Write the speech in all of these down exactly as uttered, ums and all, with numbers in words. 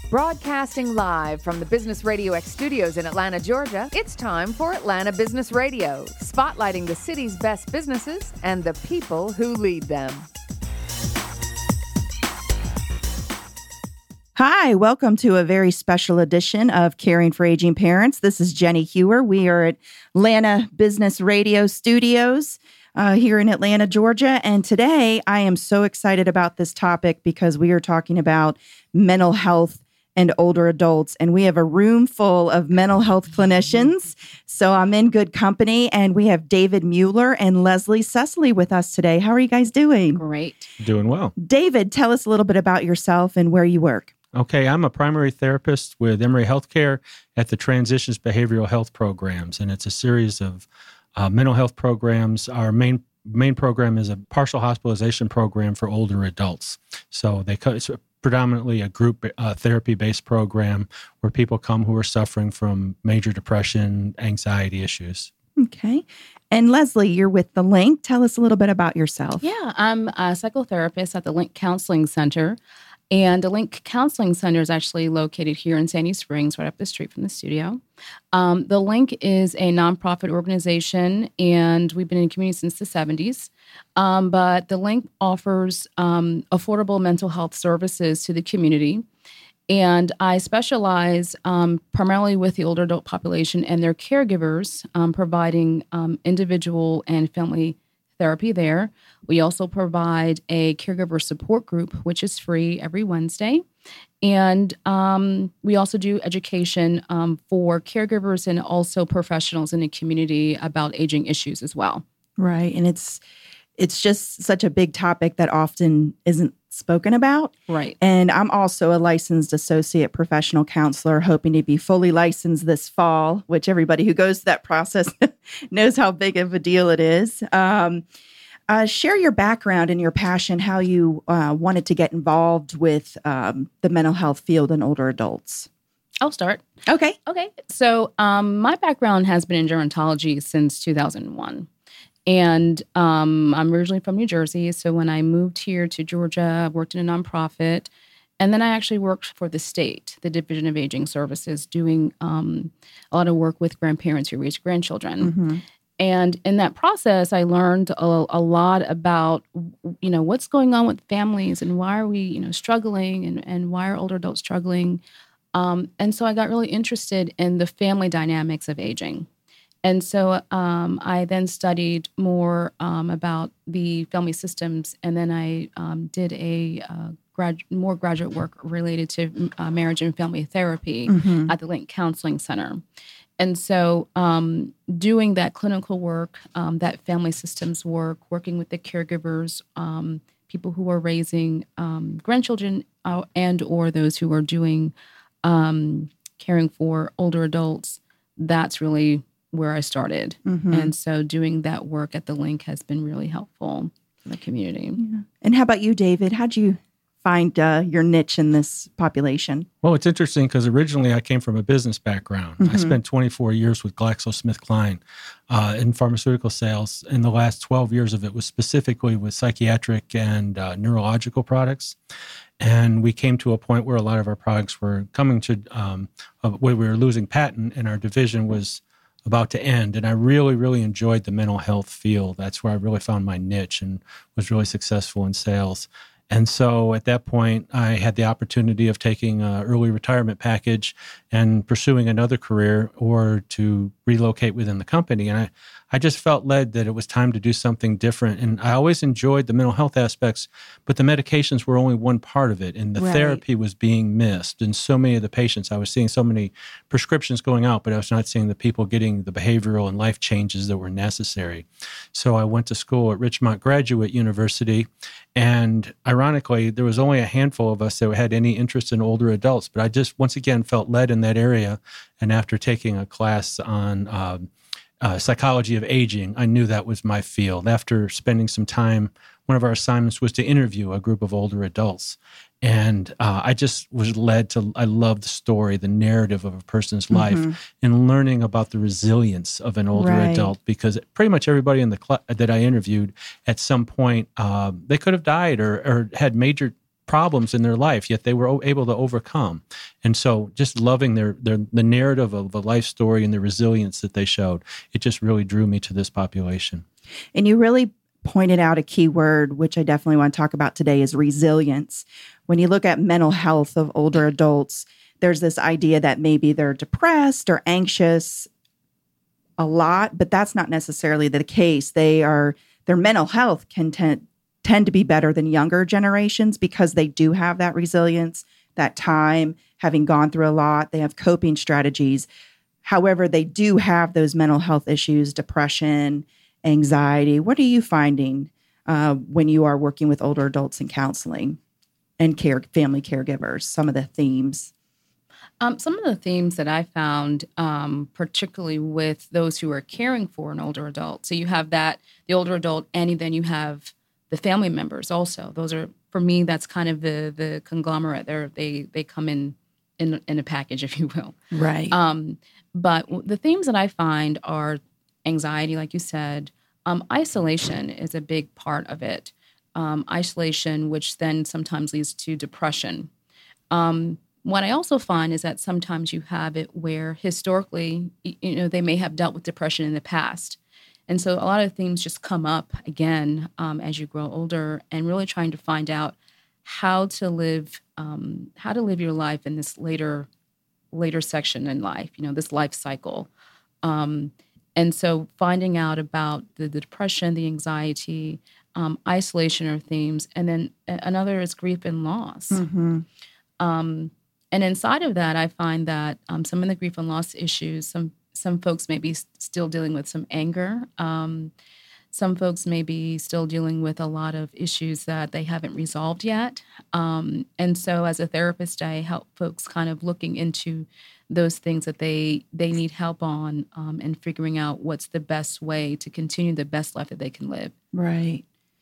Broadcasting live from the Business Radio X studios in Atlanta, Georgia, it's time for Atlanta Business Radio, spotlighting the city's best businesses and the people who lead them. Hi, welcome to a very special edition of Caring for Aging Parents. This is Jenny Hewer. We are at Atlanta Business Radio Studios uh, here in Atlanta, Georgia. And today I am so excited about this topic because we are talking about mental health and older adults. And we have a room full of mental health clinicians. So I'm in good company. And we have David Mueller and Leslie Cecily with us today. How are you guys doing? Great. Doing well. David, tell us a little bit about yourself and where you work. Okay, I'm a primary therapist with Emory Healthcare at the Transitions Behavioral Health Programs, and it's a series of uh, mental health programs. Our main main program is a partial hospitalization program for older adults. So they it's predominantly a group uh, therapy-based program where people come who are suffering from major depression, anxiety issues. Okay. And Leslie, you're with The Link. Tell us a little bit about yourself. Yeah, I'm a psychotherapist at the Link Counseling Center. And the Link Counseling Center is actually located here in Sandy Springs, right up the street from the studio. Um, the Link is a nonprofit organization, and we've been in the community since the seventies. Um, but the Link offers um, affordable mental health services to the community. And I specialize um, primarily with the older adult population and their caregivers, um, providing um, individual and family therapy there. We also provide a caregiver support group, which is free every Wednesday. And um, we also do education um, for caregivers and also professionals in the community about aging issues as well. Right. And it's it's just such a big topic that often isn't spoken about. Right. And I'm also a licensed associate professional counselor, hoping to be fully licensed this fall, which everybody who goes through that process knows how big of a deal it is. Um, uh, share your background and your passion, how you uh, wanted to get involved with um, the mental health field in older adults. I'll start. Okay. Okay. So um, my background has been in gerontology since two thousand one. And um, I'm originally from New Jersey. So when I moved here to Georgia, I worked in a nonprofit. And then I actually worked for the state, the Division of Aging Services, doing um, a lot of work with grandparents who raise grandchildren. Mm-hmm. And in that process, I learned a, a lot about, you know, what's going on with families and why are we, you know, struggling and, and why are older adults struggling. Um, and so I got really interested in the family dynamics of aging. And so um, I then studied more um, about the family systems, and then I um, did a uh, grad- more graduate work related to uh, marriage and family therapy mm-hmm. at the Link Counseling Center. And so um, doing that clinical work, um, that family systems work, working with the caregivers, um, people who are raising um, grandchildren uh, and or those who are doing um, caring for older adults, that's really where I started. Mm-hmm. And so doing that work at the Link has been really helpful for the community. Yeah. And how about you, David? How'd you find uh, your niche in this population? Well, it's interesting because originally I came from a business background. Mm-hmm. I spent twenty-four years with GlaxoSmithKline uh, in pharmaceutical sales. And the last twelve years of it was specifically with psychiatric and uh, neurological products. And we came to a point where a lot of our products were coming to, um, uh, where we were losing patent, and our division was about to end. And I really, really enjoyed the mental health field. That's where I really found my niche and was really successful in sales. And so at that point, I had the opportunity of taking an early retirement package and pursuing another career or to relocate within the company. And I, I just felt led that it was time to do something different. And I always enjoyed the mental health aspects, but the medications were only one part of it. And the right. therapy was being missed. And so many of the patients, I was seeing so many prescriptions going out, but I was not seeing the people getting the behavioral and life changes that were necessary. So I went to school at Richmont Graduate University. And ironically, there was only a handful of us that had any interest in older adults. But I just, once again, felt led in that area. And after taking a class on um, Uh, psychology of aging, I knew that was my field. After spending some time, one of our assignments was to interview a group of older adults. And uh, I just was led to, I love the story, the narrative of a person's mm-hmm. life, and learning about the resilience of an older right. adult, because pretty much everybody in the cl- that I interviewed at some point, uh, they could have died or, or had major problems in their life, yet they were o- able to overcome. And so just loving their, their the narrative of the life story and the resilience that they showed, it just really drew me to this population. And you really pointed out a key word, which I definitely want to talk about today, is resilience. When you look at mental health of older adults, there's this idea that maybe they're depressed or anxious a lot, but that's not necessarily the case. They are, their mental health can tend, tend to be better than younger generations because they do have that resilience, that time, having gone through a lot. They have coping strategies. However, they do have those mental health issues, depression, anxiety. What are you finding uh, when you are working with older adults in counseling and care, family caregivers, some of the themes? Um, some of the themes that I found, um, particularly with those who are caring for an older adult. So you have that, the older adult, and then you have the family members also. Those are, for me, that's kind of the the conglomerate. They're, they they come in, in in a package, if you will. Right. Um, but the themes that I find are anxiety, like you said. Um, isolation is a big part of it. Um, isolation, which then sometimes leads to depression. Um, What I also find is that sometimes you have it where historically, you know, they may have dealt with depression in the past. And so a lot of things just come up again um, as you grow older, and really trying to find out how to live, um, how to live your life in this later, later section in life, you know, this life cycle. Um, and so finding out about the, the depression, the anxiety, um, isolation are themes. And then another is grief and loss. Mm-hmm. Um, And inside of that, I find that um, some of the grief and loss issues, some some folks may be s- still dealing with some anger. Um, some folks may be still dealing with a lot of issues that they haven't resolved yet. Um, and so as a therapist, I help folks kind of looking into those things that they they need help on um, and figuring out what's the best way to continue the best life that they can live. Right.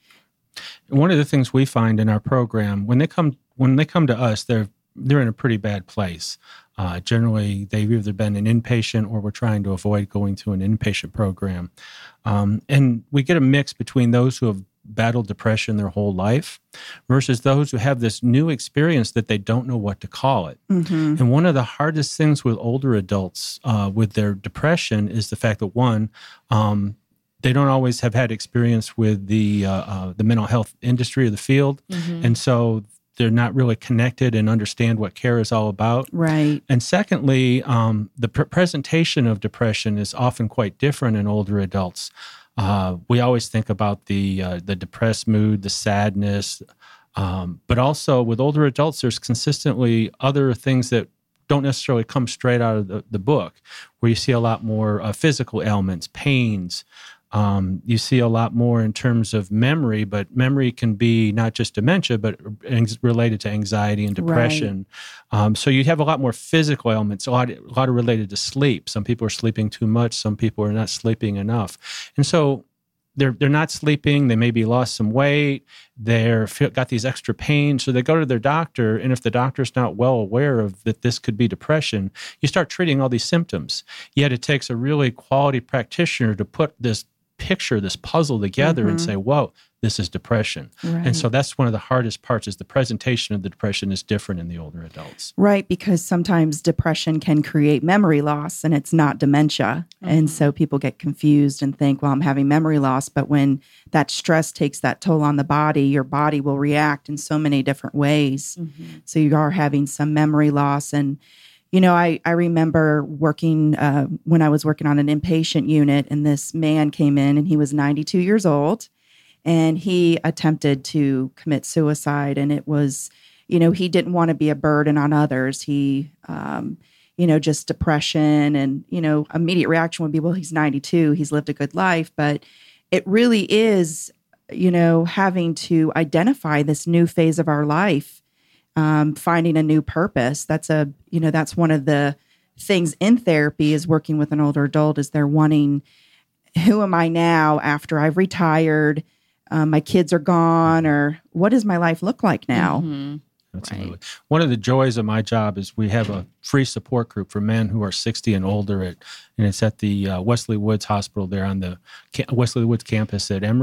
One of the things we find in our program, when they come when they come to us, they're they're in a pretty bad place. Uh, generally, they've either been an inpatient or we're trying to avoid going to an inpatient program. Um, and we get a mix between those who have battled depression their whole life versus those who have this new experience that they don't know what to call it. Mm-hmm. And one of the hardest things with older adults uh, with their depression is the fact that, one, um, they don't always have had experience with the uh, uh, the mental health industry or the field. Mm-hmm. And so they're not really connected and understand what care is all about. Right. And secondly, um, the pr- presentation of depression is often quite different in older adults. Uh, we always think about the uh, the depressed mood, the sadness, um, but also with older adults, there's consistently other things that don't necessarily come straight out of the, the book, where you see a lot more uh, physical ailments, pains. Um, you see a lot more in terms of memory, but memory can be not just dementia, but ex- related to anxiety and depression. Right. Um, so you have a lot more physical ailments, a lot, a lot of related to sleep. Some people are sleeping too much. Some people are not sleeping enough. And so they're they're not sleeping. They maybe lost some weight. They're got these extra pains. So they go to their doctor, and if the doctor's not well aware of that this could be depression, you start treating all these symptoms. Yet it takes a really quality practitioner to put this picture, this puzzle together mm-hmm. and say, whoa, this is depression. Right. And so that's one of the hardest parts, is the presentation of the depression is different in the older adults. Right, because sometimes depression can create memory loss and it's not dementia. Mm-hmm. And so people get confused and think, well, I'm having memory loss. But when that stress takes that toll on the body, your body will react in so many different ways. Mm-hmm. So you are having some memory loss. And You know, I, I remember working uh, when I was working on an inpatient unit, and this man came in and he was ninety-two years old, and he attempted to commit suicide. And it was, you know, he didn't want to be a burden on others. He, um, you know, just depression, and, you know, immediate reaction would be, well, he's ninety-two, he's lived a good life. But it really is, you know, having to identify this new phase of our life. Um, finding a new purpose. That's a, you know, that's one of the things in therapy, is working with an older adult, is they're wanting, who am I now after I've retired? Um, my kids are gone, or what does my life look like now? Mm-hmm. Absolutely. Right. One of the joys of my job is we have a free support group for men who are sixty and older, at, and it's at the uh, Wesley Woods Hospital there on the Wesley Woods campus at Emory.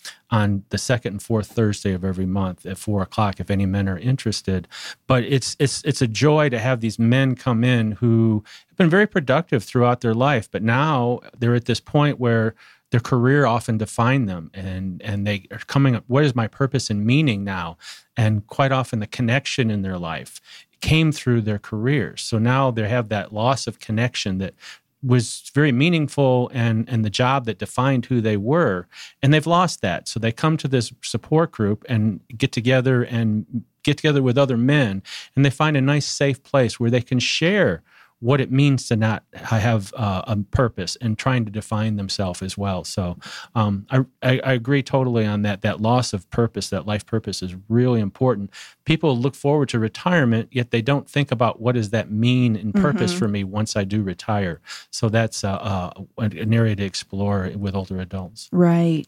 on the second and fourth Thursday of every month at four o'clock, if any men are interested. But it's it's it's a joy to have these men come in who have been very productive throughout their life, but now they're at this point where their career often defined them, and and they are coming up, what is my purpose and meaning now? And quite often the connection in their life came through their careers. So now they have that loss of connection that was very meaningful and, and the job that defined who they were, and they've lost that. So they come to this support group and get together and get together with other men, and they find a nice, safe place where they can share what it means to not have uh, a purpose and trying to define themselves as well. So um, I, I, I agree totally on that. That loss of purpose, that life purpose is really important. People look forward to retirement, yet they don't think about what does that mean in purpose mm-hmm. for me once I do retire. So that's uh, uh, an area to explore with older adults. Right.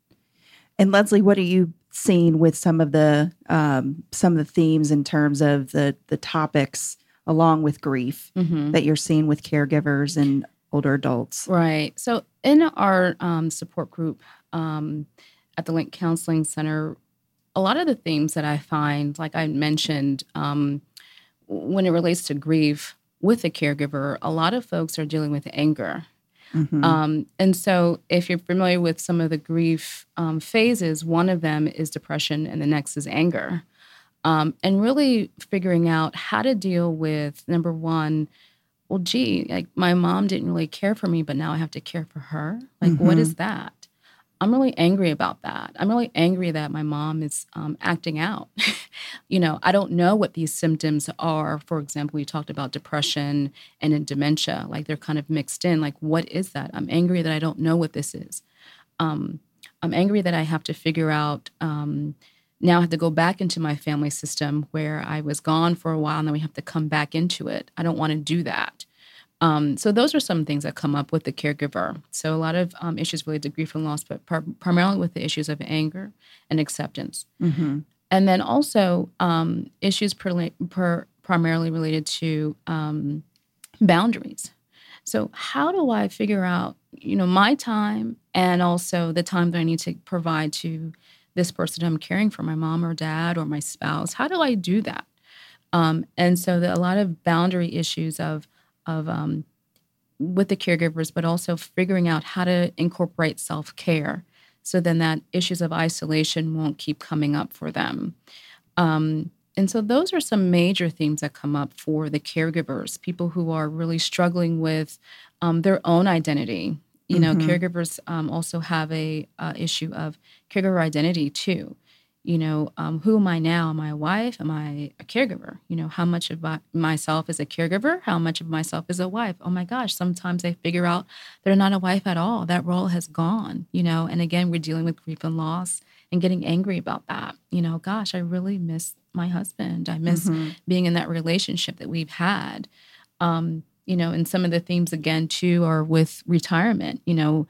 And Leslie, what are you seeing with some of the um, some of the themes in terms of the the topics along with grief mm-hmm. that you're seeing with caregivers and older adults? Right. So in our um, support group um, at the Link Counseling Center, a lot of the themes that I find, like I mentioned, um, when it relates to grief with a caregiver, a lot of folks are dealing with anger. Mm-hmm. Um, and so if you're familiar with some of the grief um, phases, one of them is depression and the next is anger. Um, and really figuring out how to deal with, number one, well, gee, like my mom didn't really care for me, but now I have to care for her. Like, mm-hmm. what is that? I'm really angry about that. I'm really angry that my mom is um, acting out. You know, I don't know what these symptoms are. For example, we talked about depression and in dementia, like they're kind of mixed in. Like, what is that? I'm angry that I don't know what this is. Um, I'm angry that I have to figure out um, Now I have to go back into my family system where I was gone for a while, and then we have to come back into it. I don't want to do that. Um, so those are some things that come up with the caregiver. So a lot of um, issues related to grief and loss, but par- primarily with the issues of anger and acceptance. Mm-hmm. And then also um, issues per- per- primarily related to um, boundaries. So how do I figure out, you know, my time and also the time that I need to provide to this person I'm caring for, my mom or dad or my spouse? How do I do that? Um, and so the, a lot of boundary issues of of um, with the caregivers, but also figuring out how to incorporate self-care so then that issues of isolation won't keep coming up for them. Um, and so those are some major themes that come up for the caregivers, people who are really struggling with um, their own identity. You know, mm-hmm. caregivers um, also have a uh, issue of caregiver identity too. You know, um, who am I now? Am I a wife? Am I a caregiver? You know, how much of my, myself is a caregiver? How much of myself is a wife? Oh my gosh, sometimes I figure out they're not a wife at all. That role has gone, you know, and again, we're dealing with grief and loss and getting angry about that. You know, gosh, I really miss my husband. I miss mm-hmm. being in that relationship that we've had. Um, you know, and some of the themes again too are with retirement. You know,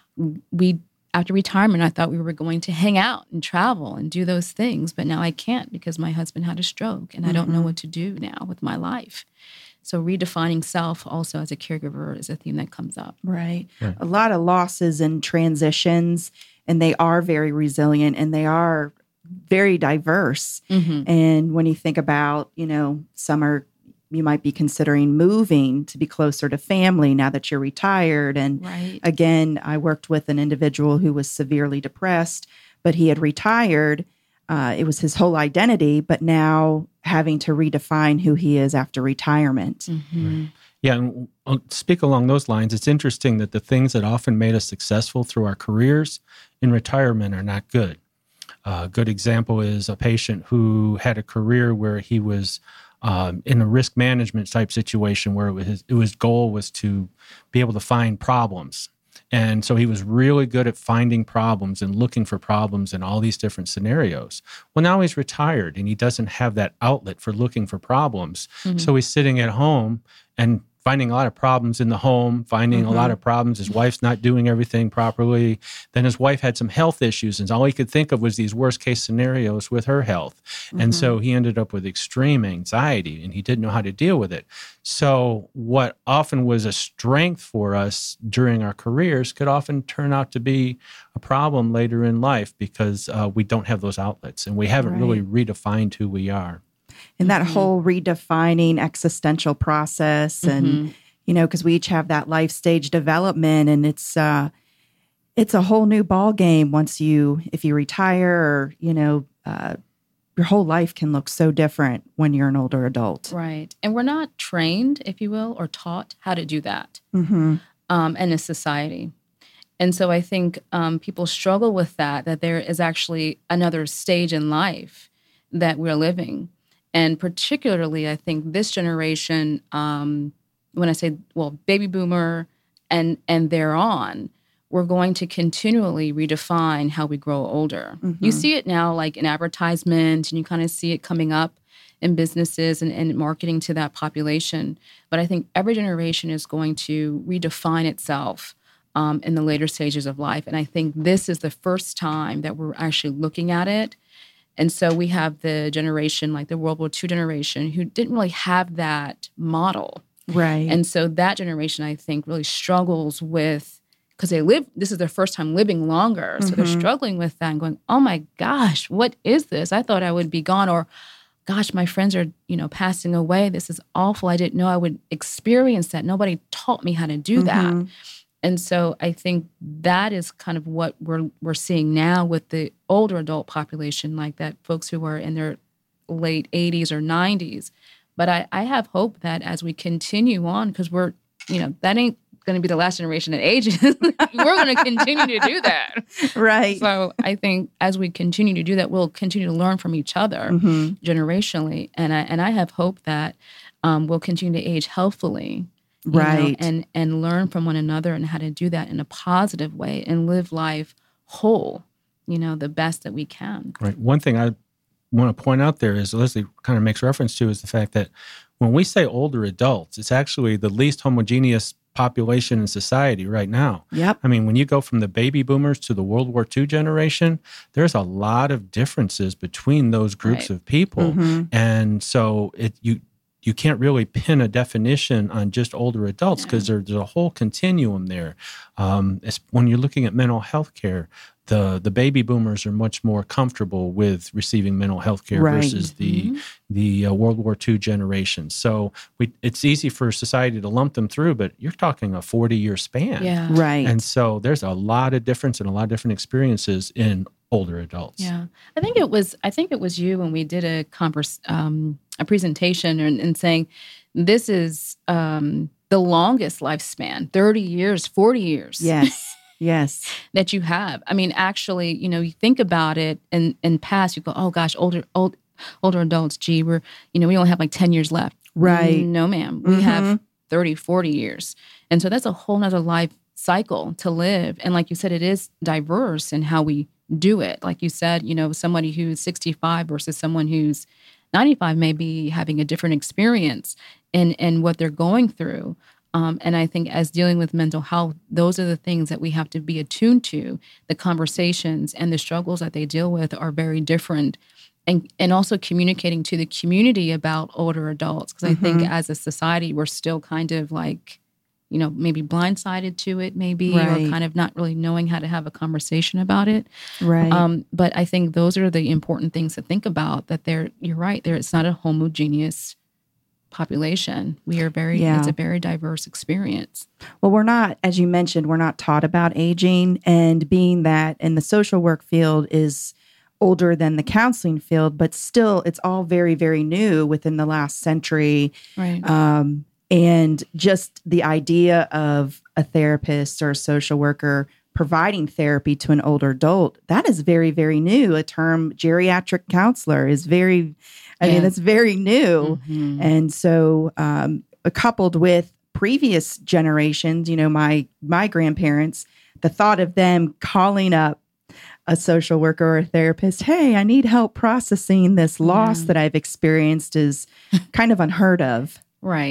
we after retirement, I thought we were going to hang out and travel and do those things, but now I can't because my husband had a stroke and mm-hmm. I don't know what to do now with my life. So redefining self also as a caregiver is a theme that comes up. Right. right. A lot of losses and transitions, and they are very resilient and they are very diverse. Mm-hmm. And when you think about, you know, some are you might be considering moving to be closer to family now that you're retired. And right. again, I worked with an individual who was severely depressed, but he had retired. Uh, it was his whole identity, but now having to redefine who he is after retirement. Mm-hmm. Right. Yeah, and I'll speak along those lines. It's interesting that the things that often made us successful through our careers in retirement are not good. Uh, a good example is a patient who had a career where he was Um, in a risk management type situation where it was his, it was goal was to be able to find problems. And so he was really good at finding problems and looking for problems in all these different scenarios. Well, now he's retired and he doesn't have that outlet for looking for problems. Mm-hmm. So he's sitting at home and finding a lot of problems in the home, finding mm-hmm. a lot of problems. His wife's not doing everything properly. Then his wife had some health issues, and all he could think of was these worst case scenarios with her health. Mm-hmm. And so he ended up with extreme anxiety, and he didn't know how to deal with it. So what often was a strength for us during our careers could often turn out to be a problem later in life because uh, we don't have those outlets, and we haven't right. really redefined who we are. And that mm-hmm. whole redefining existential process, and mm-hmm. you know, because we each have that life stage development, and it's uh, it's a whole new ball game once you, if you retire, or you know, uh, your whole life can look so different when you're an older adult, right? And we're not trained, if you will, or taught how to do that mm-hmm. um, in a society. And so I think um, people struggle with that, that there is actually another stage in life that we're living. And particularly, I think this generation, um, when I say, well, baby boomer and and thereon, we're going to continually redefine how we grow older. Mm-hmm. You see it now like in advertisements, and you kind of see it coming up in businesses and, and marketing to that population. But I think every generation is going to redefine itself um, in the later stages of life. And I think this is the first time that we're actually looking at it. And so we have the generation, like the World War Two generation, who didn't really have that model. Right. And so that generation, I think, really struggles with, because they live, this is their first time living longer. So mm-hmm. they're struggling with that and going, oh my gosh, what is this? I thought I would be gone. Or, gosh, my friends are, you know, passing away. This is awful. I didn't know I would experience that. Nobody taught me how to do mm-hmm. that. And so I think that is kind of what we're we're seeing now with the older adult population, like that folks who are in their late eighties or nineties. But I, I have hope that as we continue on, because we're, you know, that ain't going to be the last generation that ages. We're going to continue to do that. Right. So I think as we continue to do that, we'll continue to learn from each other mm-hmm. generationally. And I, and I have hope that um, we'll continue to age healthfully. Right. Know, and and learn from one another and how to do that in a positive way and live life whole, you know, the best that we can. Right. One thing I want to point out there is Leslie kind of makes reference to is the fact that when we say older adults, it's actually the least homogeneous population in society right now. Yep. I mean, when you go from the baby boomers to the World War Two generation, there's a lot of differences between those groups right. of people. Mm-hmm. And so it you you can't really pin a definition on just older adults because yeah. there's a whole continuum there. Um, when you're looking at mental health care, the, the baby boomers are much more comfortable with receiving mental health care right. versus the mm-hmm. the uh, World War Two generation. So we, it's easy for society to lump them through, but you're talking a forty-year span. Yeah. Right. And so there's a lot of difference and a lot of different experiences in older adults. Yeah. I think it was I think it was you when we did a converse, um, a presentation and, and saying this is um, the longest lifespan, thirty years, forty years. Yes. Yes. that you have. I mean, actually, you know, you think about it in, in past, you go, oh gosh, older old, older adults, gee, we're, you know, we only have like ten years left. Right. No, ma'am. We mm-hmm. have thirty, forty years. And so that's a whole nother life cycle to live. And like you said, it is diverse in how we do it. Like you said, you know, somebody who's sixty-five versus someone who's ninety-five may be having a different experience in, in what they're going through. Um, and I think as dealing with mental health, those are the things that we have to be attuned to. The conversations and the struggles that they deal with are very different. And and also communicating to the community about older adults. Because mm-hmm. I think as a society, we're still kind of like, you know, maybe blindsided to it, maybe, right. or kind of not really knowing how to have a conversation about it. Right. Um, but I think those are the important things to think about, that they're, you're right, there it's not a homogeneous population. We are very, yeah. it's a very diverse experience. Well, we're not, as you mentioned, we're not taught about aging, and being that in the social work field is older than the counseling field, but still it's all very, very new within the last century. Right. Um, and just the idea of a therapist or a social worker providing therapy to an older adult, that is very, very new. A term, geriatric counselor, is very, I yeah. mean, that's very new. Mm-hmm. And so um, coupled with previous generations, you know, my my grandparents, the thought of them calling up a social worker or a therapist, hey, I need help processing this loss yeah. that I've experienced, is kind of unheard of. Right.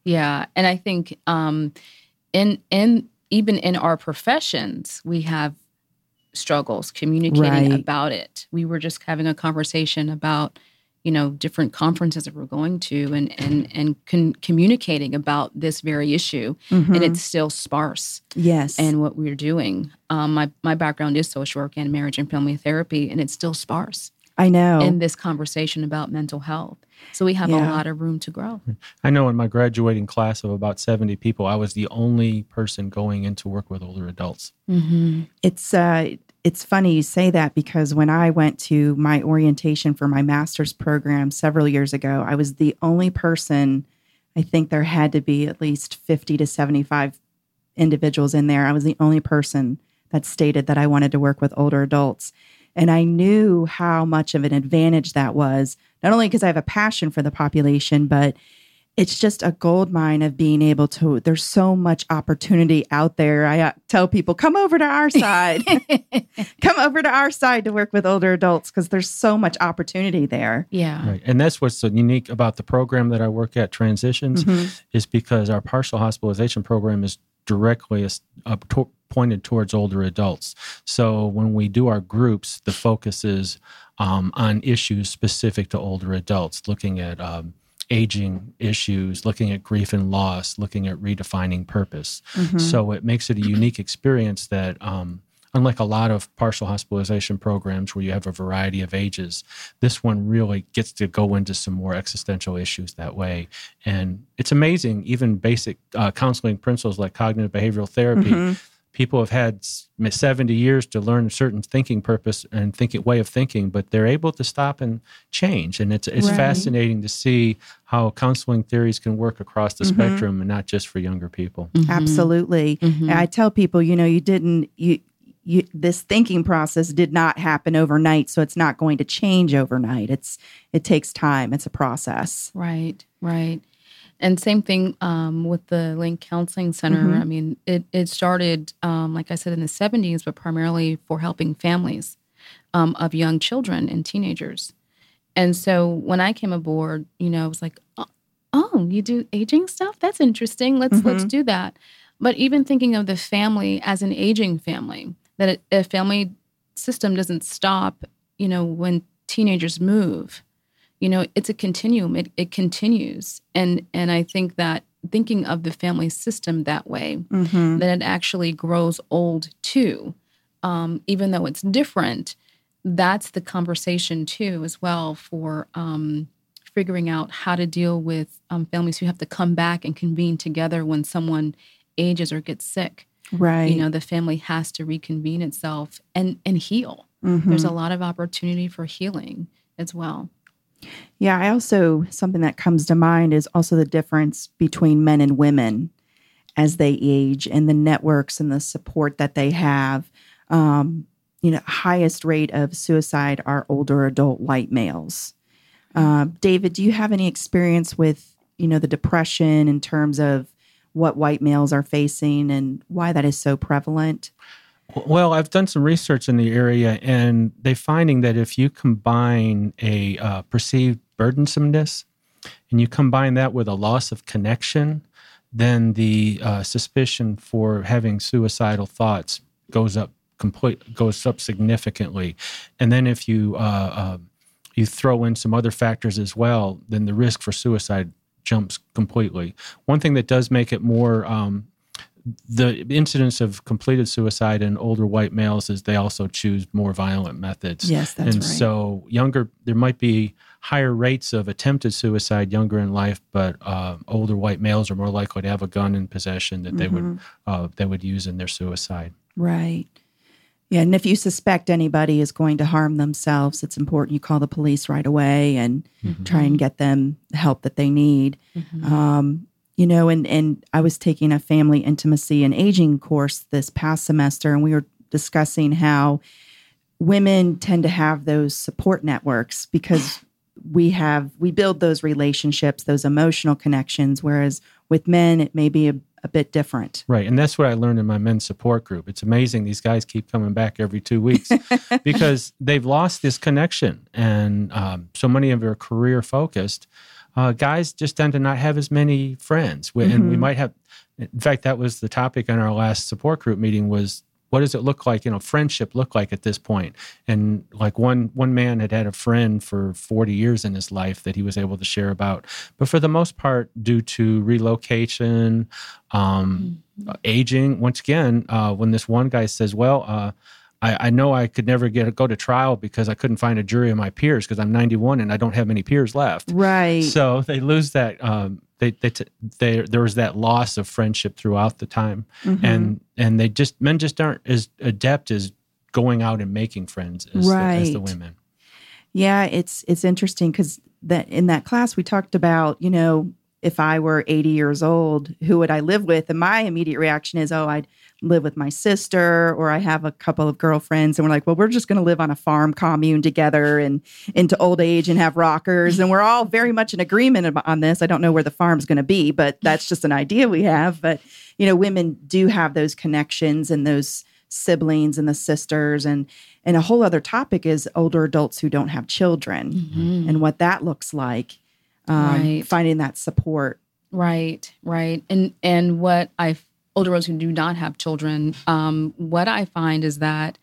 Yeah. And I think um, in in even in our professions, we have struggles communicating Right. about it. We were just having a conversation about, you know, different conferences that we're going to and and and con- communicating about this very issue. Mhm. And it's still sparse Yes. in what we're doing. Um, my, my background is social work and marriage and family therapy, and it's still sparse I know. in this conversation about mental health. So we have Yeah. a lot of room to grow. I know in my graduating class of about seventy people, I was the only person going into work with older adults. Mm-hmm. It's uh, it's funny you say that because when I went to my orientation for my master's program several years ago, I was the only person. I think there had to be at least fifty to seventy-five individuals in there. I was the only person that stated that I wanted to work with older adults. And I knew how much of an advantage that was, not only because I have a passion for the population, but it's just a gold mine of being able to, there's so much opportunity out there. I uh, tell people, come over to our side, come over to our side to work with older adults because there's so much opportunity there. Yeah. Right. And that's what's so unique about the program that I work at, Transitions, Mhm. is because our partial hospitalization program is directly up to, pointed towards older adults. So when we do our groups, the focus is um, on issues specific to older adults, looking at um, aging issues, looking at grief and loss, looking at redefining purpose. Mhm. So it makes it a unique experience that, um, unlike a lot of partial hospitalization programs where you have a variety of ages, this one really gets to go into some more existential issues that way. And it's amazing, even basic uh, counseling principles like cognitive behavioral therapy. Mhm. People have had seventy years to learn a certain thinking purpose and thinking way of thinking, but they're able to stop and change. And it's it's Right. fascinating to see how counseling theories can work across the Mhm. spectrum and not just for younger people. Mhm. Absolutely. Mhm. And I tell people, you know, you didn't, you, you, this thinking process did not happen overnight. So it's not going to change overnight. It's, it takes time. It's a process. Right, right. And same thing um, with the Link Counseling Center. Mhm. I mean, it, it started, um, like I said, in the seventies, but primarily for helping families um, of young children and teenagers. And so when I came aboard, you know, it was like, oh, oh you do aging stuff? That's interesting. Let's Mhm. let's do that. But even thinking of the family as an aging family, that a, a family system doesn't stop, you know, when teenagers move. You know, it's a continuum. It, it continues. And and I think that thinking of the family system that way, Mhm. that it actually grows old too, um, even though it's different, that's the conversation too as well for um, figuring out how to deal with um, families who have to come back and convene together when someone ages or gets sick. Right. You know, the family has to reconvene itself and, and heal. Mhm. There's a lot of opportunity for healing as well. Yeah, I also, something that comes to mind is also the difference between men and women as they age and the networks and the support that they have. Um, you know, highest rate of suicide are older adult white males. Uh, David, do you have any experience with, you know, the depression in terms of what white males are facing and why that is so prevalent? Well, I've done some research in the area, and they're finding that if you combine a uh, perceived burdensomeness and you combine that with a loss of connection, then the uh, suspicion for having suicidal thoughts goes up complete goes up significantly. And then if you uh, uh, you throw in some other factors as well, then the risk for suicide jumps completely. One thing that does make it more um, the incidence of completed suicide in older white males is they also choose more violent methods. Yes, that's and right. so younger, there might be higher rates of attempted suicide younger in life, but uh, older white males are more likely to have a gun in possession that they Mm-hmm. would uh, they would use in their suicide. Right. Yeah, and if you suspect anybody is going to harm themselves, it's important you call the police right away and Mhm. try and get them the help that they need. Mhm. Um, you know, and and I was taking a family intimacy and aging course this past semester, and we were discussing how women tend to have those support networks because we have we build those relationships, those emotional connections, whereas with men it may be a, a bit different. Right. And that's what I learned in my men's support group. It's amazing. These guys keep coming back every two weeks because they've lost this connection. And um, so many of them are career focused. uh, guys just tend to not have as many friends. We, mm-hmm. And we might have, in fact, that was the topic in our last support group meeting was, what does it look like, you know, friendship look like at this point? And like one one man had had a friend for forty years in his life that he was able to share about. But for the most part, due to relocation, um, mm-hmm. aging, once again, uh, when this one guy says, well, uh, I, I know I could never get go to trial because I couldn't find a jury of my peers because I'm ninety-one and I don't have any peers left. Right. So they lose that, um, They, they, t- they, there was that loss of friendship throughout the time, mm-hmm. and and they just men just aren't as adept as going out and making friends as, right. the, as the women. Yeah, it's it's interesting because that in that class we talked about, you know, if I were eighty years old, who would I live with? And my immediate reaction is, oh, I'd live with my sister, or I have a couple of girlfriends, and we're like, well, we're just going to live on a farm commune together and into old age and have rockers. And we're all very much in agreement on this. I don't know where the farm's going to be, but that's just an idea we have. But, you know, women do have those connections and those siblings and the sisters. And, and a whole other topic is older adults who don't have children mm-hmm. and what that looks like, um, right. finding that support. Right, right. And, and what I've older adults who do not have children, um, what I find is that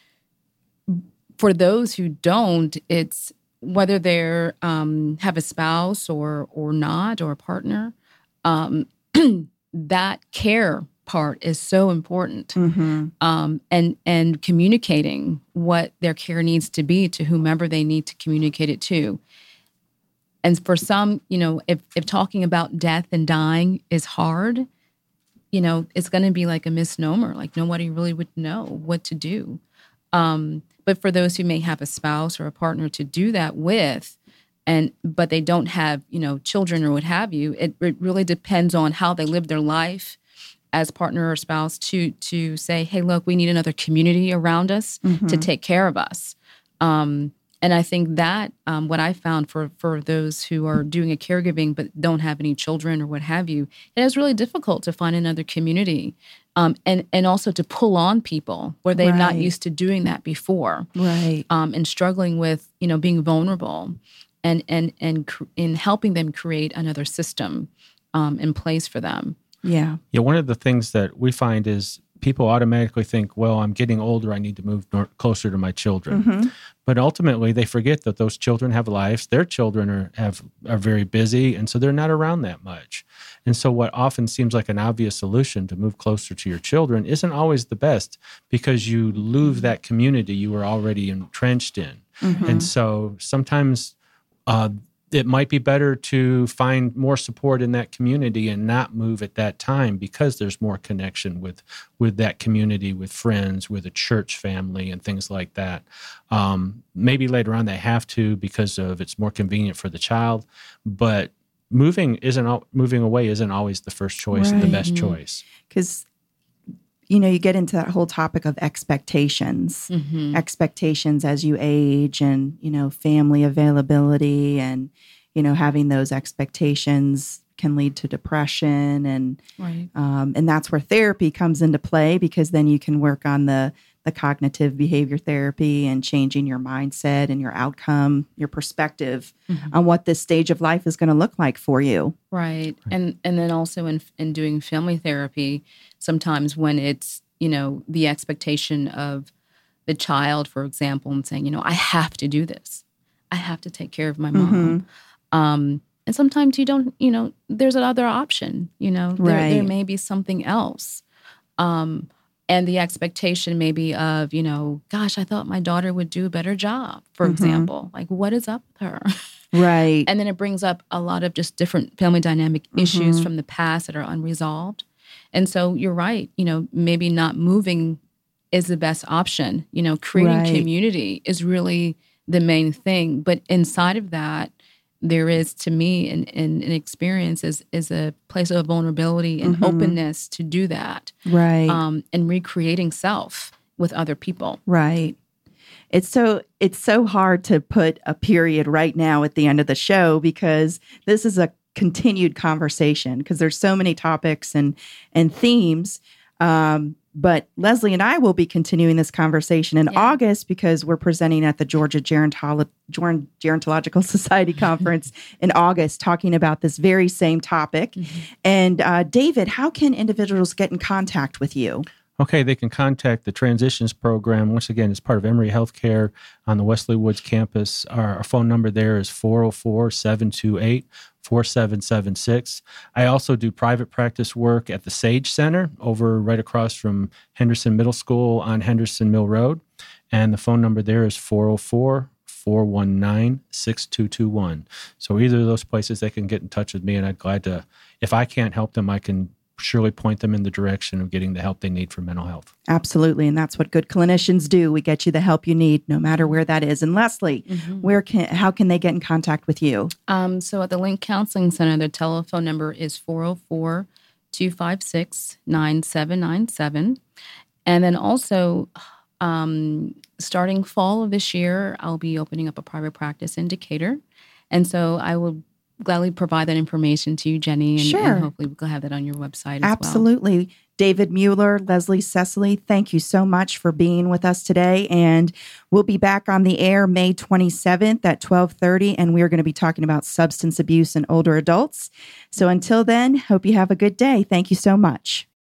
for those who don't, it's whether they're um, have a spouse or or not, or a partner, um, that care part is so important, mm-hmm. um, and and communicating what their care needs to be to whomever they need to communicate it to. And for some, you know, if if talking about death and dying is hard, you know, it's going to be like a misnomer. Like nobody really would know what to do. Um, but for those who may have a spouse or a partner to do that with, and but they don't have, you know, children or what have you, it, it really depends on how they live their life as partner or spouse to to say, hey, look, we need another community around us mm-hmm. to take care of us. Um, And I think that um, what I found for, for those who are doing a caregiving but don't have any children or what have you, it is really difficult to find another community um, and, and also to pull on people where they're right. not used to doing that before. Right. Um, and struggling with, you know, being vulnerable and and and cr- in helping them create another system um, in place for them. Yeah. Yeah. One of the things that we find is people automatically think, well, I'm getting older, I need to move nor- closer to my children. Mm-hmm. But ultimately, they forget that those children have lives. Their children are have are very busy, and so they're not around that much. And so what often seems like an obvious solution to move closer to your children isn't always the best because you lose that community you were already entrenched in. Mm-hmm. And so sometimes uh, it might be better to find more support in that community and not move at that time because there's more connection with with that community, with friends, with a church family and things like that. Um, maybe later on they have to because of it's more convenient for the child, but moving isn't moving away isn't always the first choice right. and the best choice. Because you know, you get into that whole topic of expectations, mm-hmm. expectations as you age and, you know, family availability and, you know, having those expectations can lead to depression. And, right. um, and that's where therapy comes into play because then you can work on the, the cognitive behavior therapy and changing your mindset and your outcome, your perspective mm-hmm. on what this stage of life is going to look like for you. Right. And and then also in in doing family therapy, sometimes when it's, you know, the expectation of the child, for example, and saying, you know, I have to do this. I have to take care of my mom. Mm-hmm. Um, and sometimes you don't, you know, there's another option, you know, there, right. there may be something else. Um And the expectation maybe of, you know, gosh, I thought my daughter would do a better job, for mm-hmm. example. Like, what is up with her? Right. And then it brings up a lot of just different family dynamic mm-hmm. issues from the past that are unresolved. And so you're right, you know, maybe not moving is the best option. You know, creating right. community is really the main thing. But inside of that, there is, to me, an, an, an experience is, is a place of vulnerability and mm-hmm. openness to do that. Right. Um, and recreating self with other people. Right. It's so it's so hard to put a period right now at the end of the show because this is a continued conversation because there's so many topics and and themes. Um, But Leslie and I will be continuing this conversation in Yeah. August because we're presenting at the Georgia Gerontolo- Geron- Gerontological Society Conference in August, talking about this very same topic. Mm-hmm. And uh, David, how can individuals get in contact with you? Okay, they can contact the Transitions Program. Once again, it's part of Emory Healthcare on the Wesley Woods campus. Our, our phone number there is four oh four, seven two eight, four seven seven six. I also do private practice work at the Sage Center over right across from Henderson Middle School on Henderson Mill Road. And the phone number there is four oh four, four one nine, six two two one. So either of those places, they can get in touch with me, and I'd glad to, if I can't help them, I can surely point them in the direction of getting the help they need for mental health. Absolutely. And that's what good clinicians do. We get you the help you need, no matter where that is. And Leslie, Mm-hmm. where can how can they get in contact with you? Um, so at the Link Counseling Center, their telephone number is four oh four, two five six, nine seven nine seven. And then also, um, starting fall of this year, I'll be opening up a private practice in Decatur. And so I will gladly provide that information to you, Jenny, and, Sure. and hopefully we'll have that on your website as well. Absolutely. David Mueller, Leslie Cecily, thank you so much for being with us today. And we'll be back on the air May twenty-seventh at twelve thirty, and we're going to be talking about substance abuse in older adults. So until then, hope you have a good day. Thank you so much.